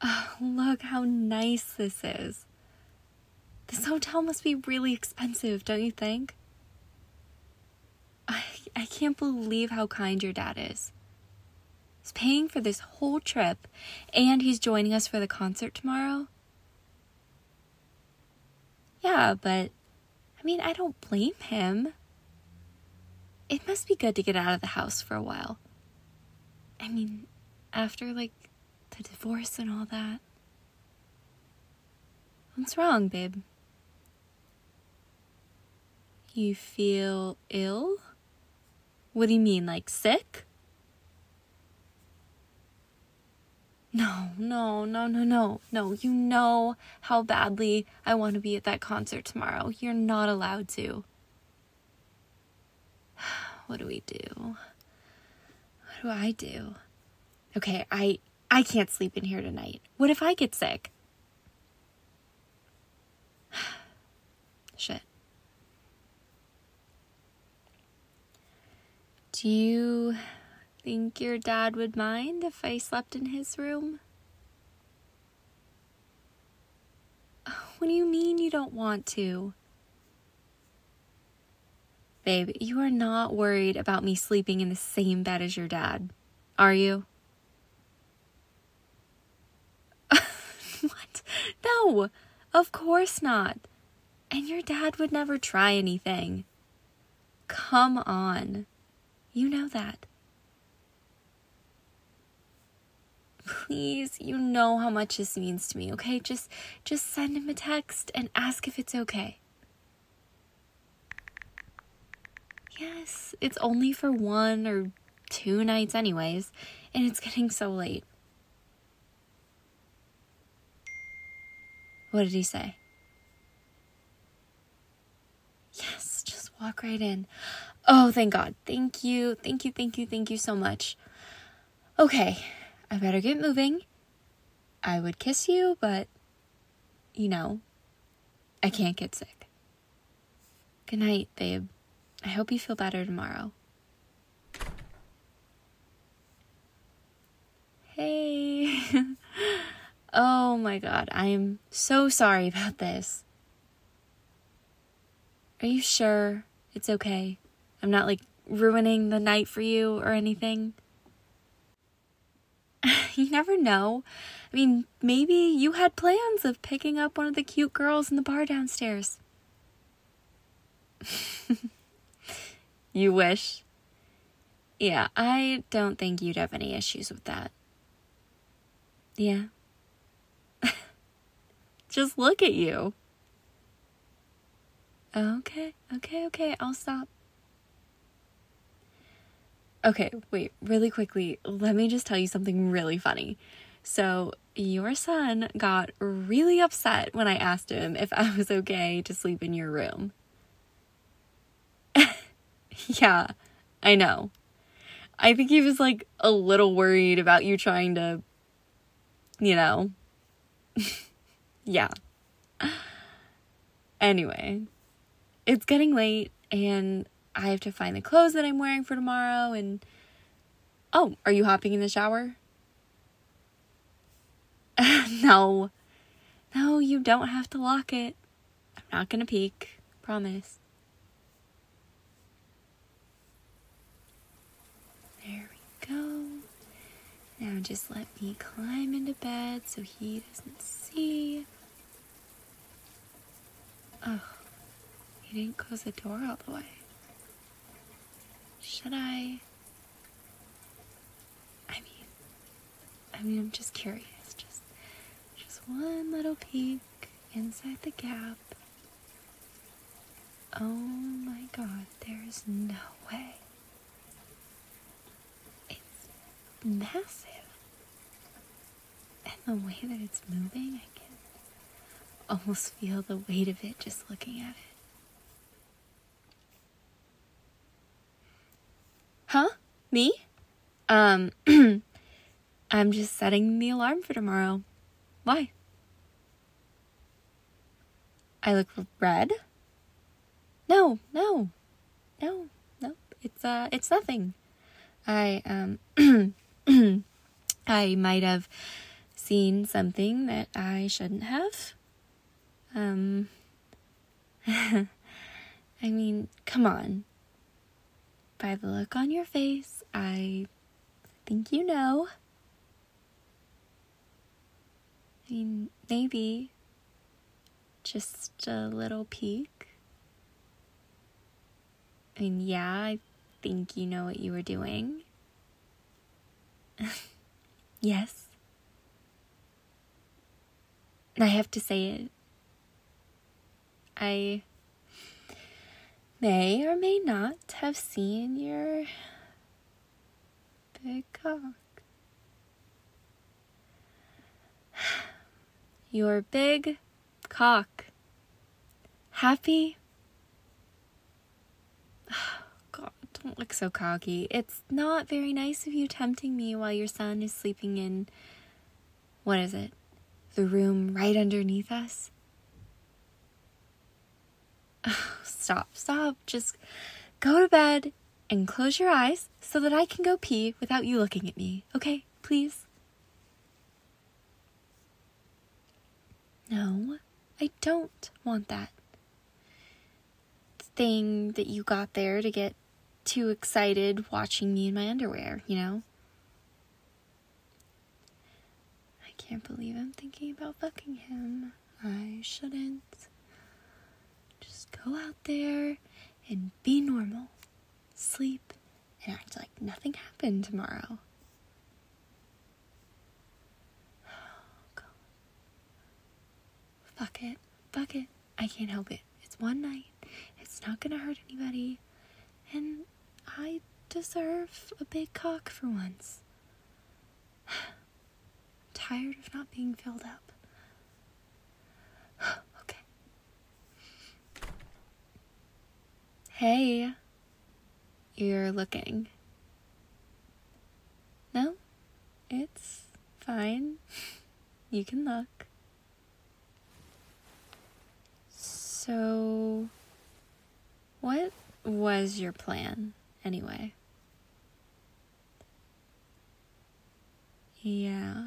Oh, look how nice this is. This hotel must be really expensive, don't you think? I can't believe how kind your dad is. He's paying for this whole trip, and he's joining us for the concert tomorrow. Yeah, but, I don't blame him. It must be good to get out of the house for a while. After, the divorce and all that. What's wrong, babe? You feel ill? What do you mean, sick? No. You know how badly I want to be at that concert tomorrow. You're not allowed to. What do we do? What do I do? Okay, I can't sleep in here tonight. What if I get sick? Shit. Do you think your dad would mind if I slept in his room? What do you mean you don't want to? Babe, you are not worried about me sleeping in the same bed as your dad, are you? What? No, of course not. And your dad would never try anything. Come on. You know that. Please, you know how much this means to me, okay? Just send him a text and ask if it's okay. Yes, it's only for 1 or 2 nights anyways, and it's getting so late. What did he say? Yes, just walk right in. Oh, thank God. Thank you so much. Okay, I better get moving. I would kiss you, but, I can't get sick. Good night, babe. I hope you feel better tomorrow. Hey. Oh my God, I'm so sorry about this. Are you sure it's okay? I'm not ruining the night for you or anything? You never know. Maybe you had plans of picking up one of the cute girls in the bar downstairs. You wish? Yeah, I don't think you'd have any issues with that. Yeah. Just look at you. Okay, I'll stop. Okay, wait, really quickly, let me just tell you something really funny. So, your son got really upset when I asked him if I was okay to sleep in your room. Yeah, I know. I think he was a little worried about you trying to, Yeah. Anyway, it's getting late and I have to find the clothes that I'm wearing for tomorrow and... Oh, are you hopping in the shower? No, you don't have to lock it. I'm not gonna peek. Promise. There we go. Now just let me climb into bed so he doesn't see. Oh, he didn't close the door all the way. Should I? I'm just curious. Just one little peek inside the gap. Oh my God, there's no way. It's massive. And the way that it's moving, I can almost feel the weight of it just looking at it. Huh? Me? I'm just setting the alarm for tomorrow. Why? I look red? No. It's nothing. I might have seen something that I shouldn't have. I mean, come on. By the look on your face, I think you know. I mean, maybe just a little peek. I mean, yeah, I think you know what you were doing. Yes. And I have to say it. I may or may not have seen your big cock. Your big cock. Happy? God, don't look so cocky. It's not very nice of you tempting me while your son is sleeping in, what is it, the room right underneath us? Oh, stop. Just go to bed and close your eyes so that I can go pee without you looking at me. Okay, please? No, I don't want that thing that you got there to get too excited watching me in my underwear, you know? I can't believe I'm thinking about fucking him. I shouldn't. Just go out there and be normal. Sleep and act like nothing happened tomorrow. Oh, God. Fuck it. I can't help it. It's one night. It's not gonna hurt anybody. And I deserve a big cock for once. I'm tired of not being filled up. Okay. Hey, you're looking. No, it's fine. You can look. So, what was your plan, anyway? Yeah.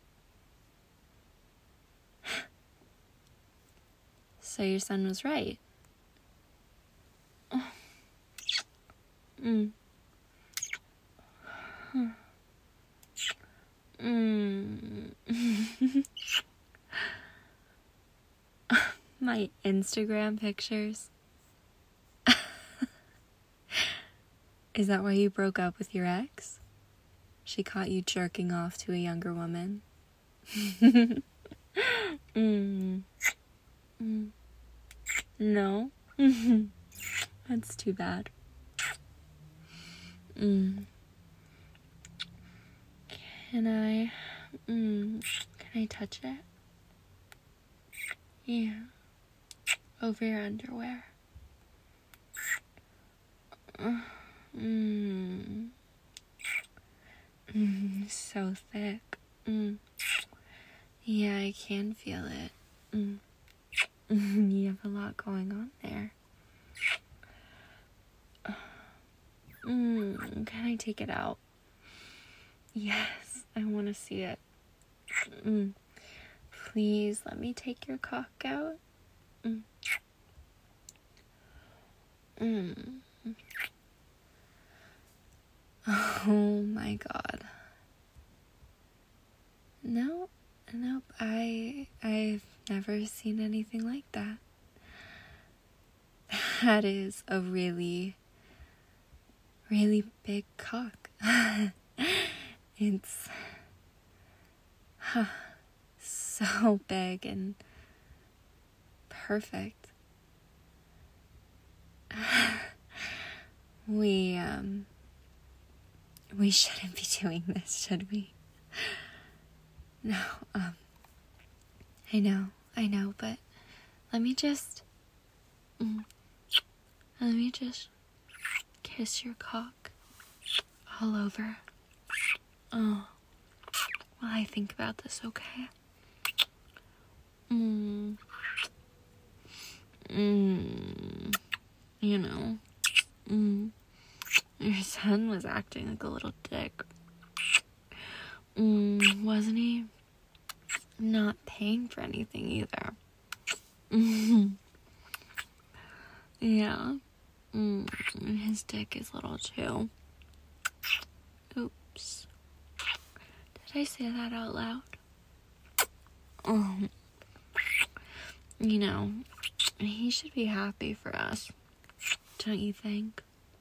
So your son was right. My Instagram pictures. Is that why you broke up with your ex? She caught you jerking off to a younger woman. No. That's too bad. Can I touch it? Yeah. Over your underwear. So thick. Yeah, I can feel it. You have a lot going on there. Can I take it out? Yes, I want to see it. Please let me take your cock out. Oh my God. Nope. I've never seen anything like that. That is a really, really big cock. It's so big and perfect. We shouldn't be doing this, should we? No, I know, but let me just kiss your cock all over. Oh, while I think about this, okay? You know, your son was acting like a little dick. Wasn't he? I'm not paying for anything either. Yeah. And his dick is little too. Oops. Did I say that out loud? You know, he should be happy for us. Don't you think?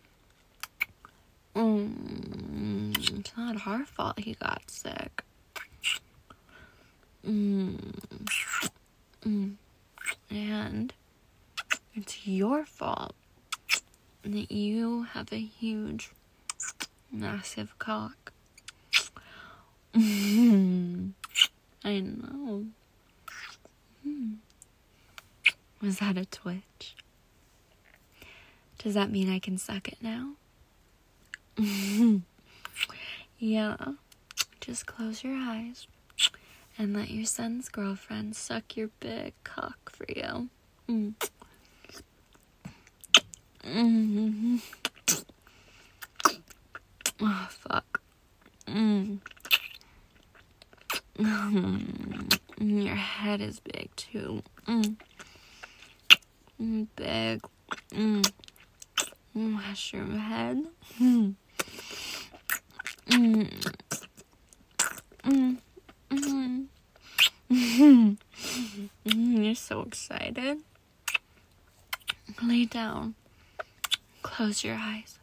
It's not our fault he got sick. And it's your fault that you have a huge, massive cock. I know. Was that a twitch? Does that mean I can suck it now? Yeah. Just close your eyes and let your son's girlfriend suck your big cock for you. Oh, fuck. Your head is big, too. Big. Mushroom head. You're so excited. Lay down. Close your eyes.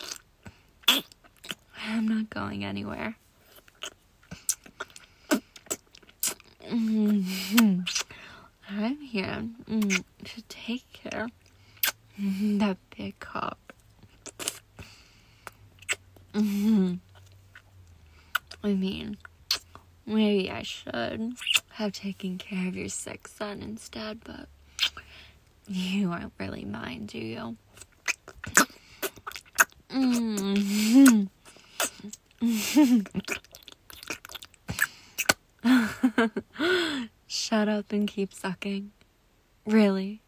I'm not going anywhere. I'm here to take care of that big cock. I mean, maybe I should have taken care of your sick son instead, but you aren't really mine, do you? Shut up and keep sucking. Really?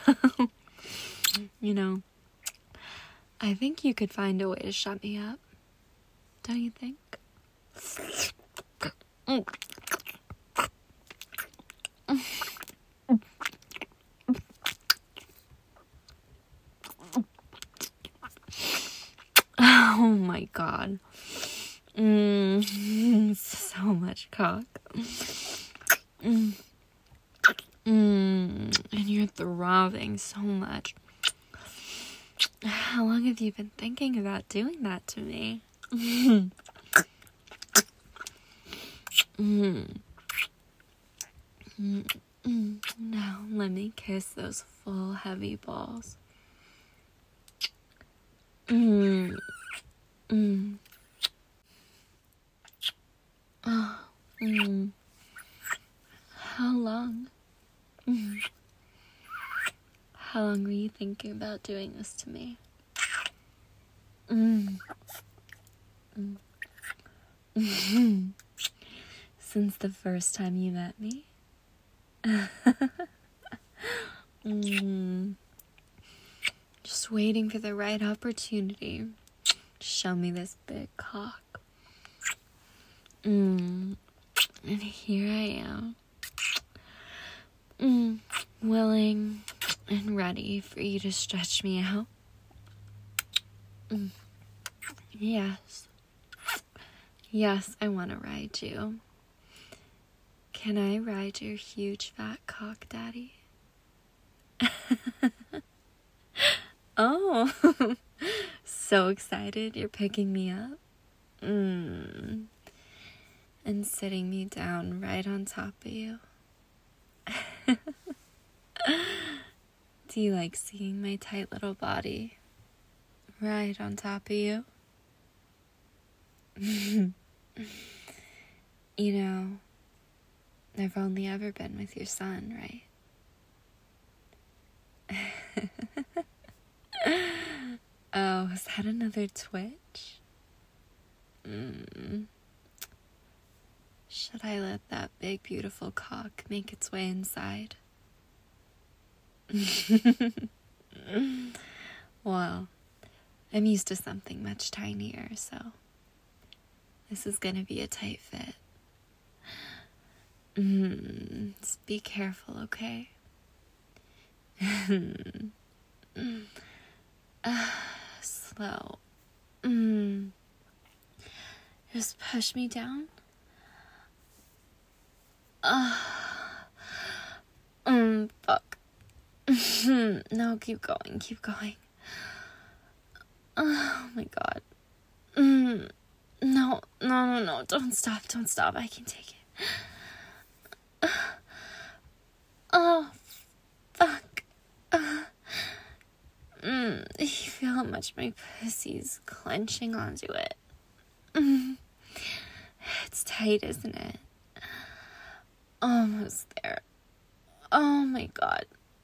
You know, I think you could find a way to shut me up. Don't you think? Oh my god. So much cock. And you're throbbing so much. How long have you been thinking about doing that to me? Now let me kiss those full heavy balls. How long? How long were you thinking about doing this to me? Since the first time you met me? Just waiting for the right opportunity to show me this big cock. And here I am. Willing and ready for you to stretch me out. Yes. Yes, I want to ride you. Can I ride your huge fat cock, Daddy? Oh, so excited you're picking me up. And sitting me down right on top of you. Do you like seeing my tight little body right on top of you? You know, I've only ever been with your son, right? Oh, is that another twitch? Should I let that big, beautiful cock make its way inside? Well, I'm used to something much tinier, so this is gonna be a tight fit. Just be careful, okay? Slow. Just push me down. Fuck. No, keep going. Oh my god. No, don't stop, I can take it. Oh, fuck. You feel how much my pussy's clenching onto it. It's tight, isn't it? Almost there. Oh my god.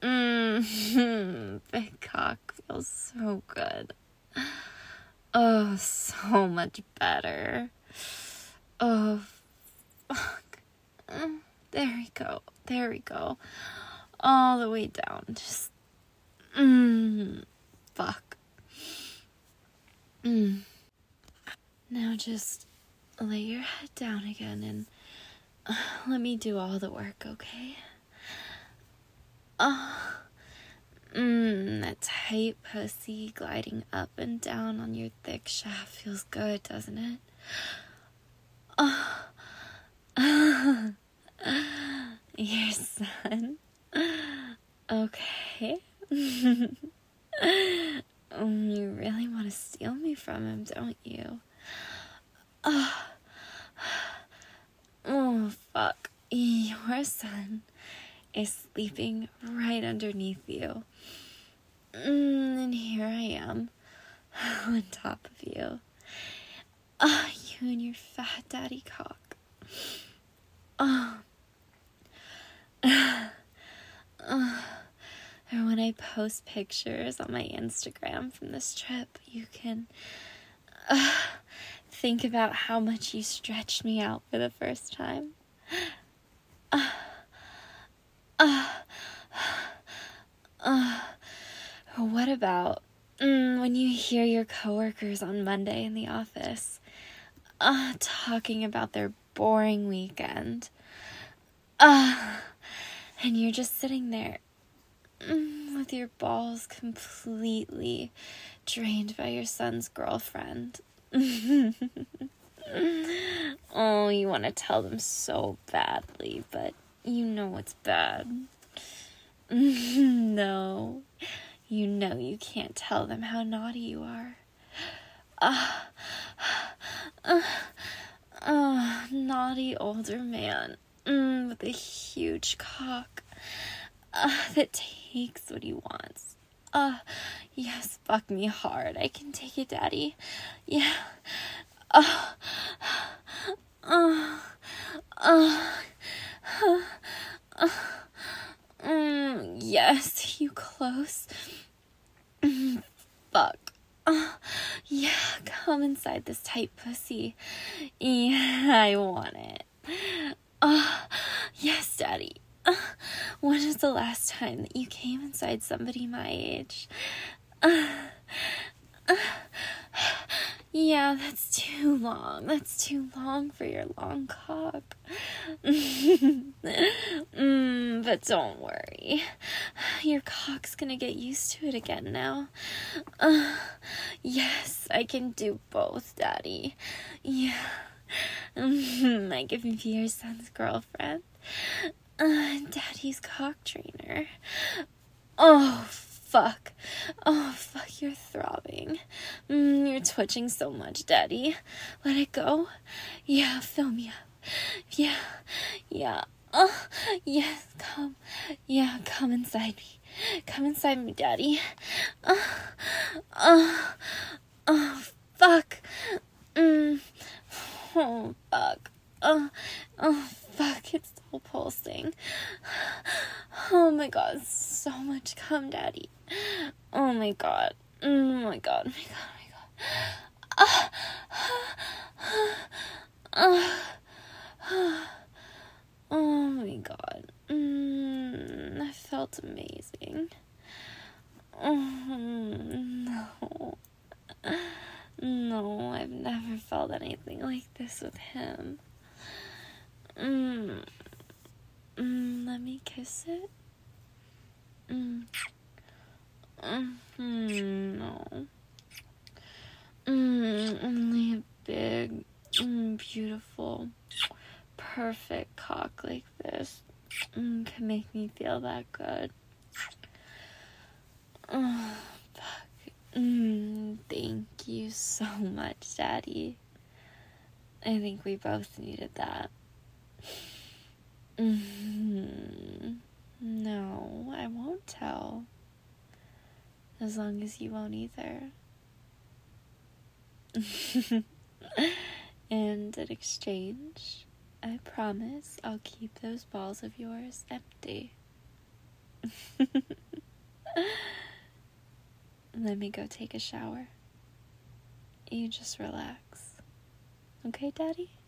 Big cock feels so good. Oh, so much better. Oh, fuck. There we go. All the way down. Just, fuck. Now just lay your head down again and let me do all the work, okay? That tight pussy gliding up and down on your thick shaft feels good, doesn't it? Your son. Okay. You really want to steal me from him, don't you? Oh, fuck. Your son is sleeping right underneath you. And here I am, on top of you. You and your fat daddy cock. Or when I post pictures on my Instagram from this trip, you can think about how much you stretched me out for the first time. What about when you hear your coworkers on Monday in the office talking about their boring weekend, and you're just sitting there with your balls completely drained by your son's girlfriend? Oh, you want to tell them so badly, but you know it's bad. No, you know you can't tell them how naughty you are. Naughty older man with a huge cock that takes what he wants. Yes, fuck me hard. I can take it, daddy. Yeah. Yes, you close. Fuck. Yeah, come inside this tight pussy. Yeah, I want it. Yes, daddy. When was the last time that you came inside somebody my age? Yeah, that's too long. That's too long for your long cock. But don't worry. Your cock's gonna get used to it again now. Yes, I can do both, daddy. Yeah. I can be your son's girlfriend. Daddy's cock trainer. Oh, fuck. Oh, fuck, you're throbbing. You're twitching so much, daddy. Let it go. Yeah, fill me up. Yeah. Yes, come. Yeah, come inside me. Come inside me, daddy. Oh, fuck. Oh, fuck. Oh, fuck, it's still pulsing. Oh my god, so much cum, daddy. Oh my god. Oh my god. Oh my god. That felt amazing. No, I've never felt anything like this with him. me kiss it? No. Only a big, beautiful, perfect cock like this can make me feel that good. Oh, fuck. Thank you so much, Daddy. I think we both needed that. No, I won't tell. As long as you won't either. And in exchange, I promise I'll keep those balls of yours empty. Let me go take a shower. You just relax. Okay, Daddy?